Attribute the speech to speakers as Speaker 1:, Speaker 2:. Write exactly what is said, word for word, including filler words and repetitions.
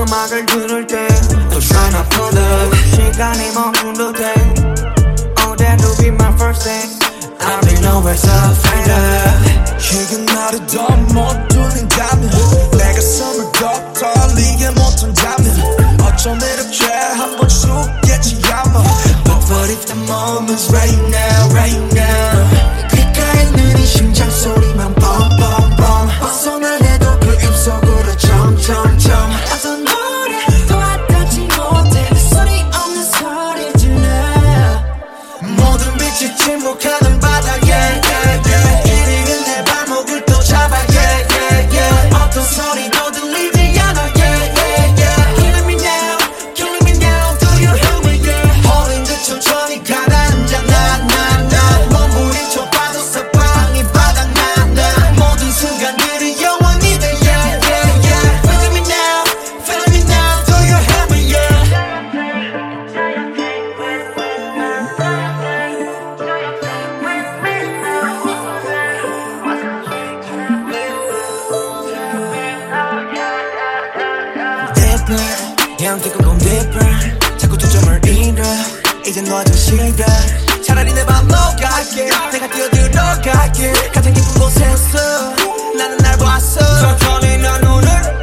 Speaker 1: 음악을 들을 때또 try not to look 시간이 멈춘 듯해 Oh that will be my first day I already know where's the fighter
Speaker 2: 이게 나를 더 못 뚫린다면 내 가슴을 더 떨리게 못한다면 어쩜 이렇게 한번 죽겠지 아마 But what if the moment's right now right now 귓가에 있는 이 심장 소리만 뻥뻥뻥 벗어날 해도 그 입속으로 점점점
Speaker 3: 어떤 노래도 와닿지 못해 그 소리 없는 소리 질러
Speaker 2: 모든 빛이 침묵하는 바닥에 yeah, yeah. 이리는 내 발목을 또 잡아 yeah, yeah, yeah. 어떤 소리도 들리지 않아 yeah, yeah, yeah.
Speaker 3: Killing me now, killing me now Do you hear me yeah
Speaker 2: 홀린 듯 천천히 가라앉아 나나나 몸부림쳐 봐도 서방이 바닥난다 모든 순간들이 영원히 돼 yeah, yeah, yeah.
Speaker 3: Feeling me now, feeling me now Do you hear me yeah
Speaker 2: Deeper 그냥 뜨거운 deeper 자꾸 초점을 잃어 이제 너의 시간 차라리 내 맘 녹아게 내가 뛰어들어갈게 가장 깊은 곳에서 나는 날 봤어
Speaker 1: 천천히 난 눈을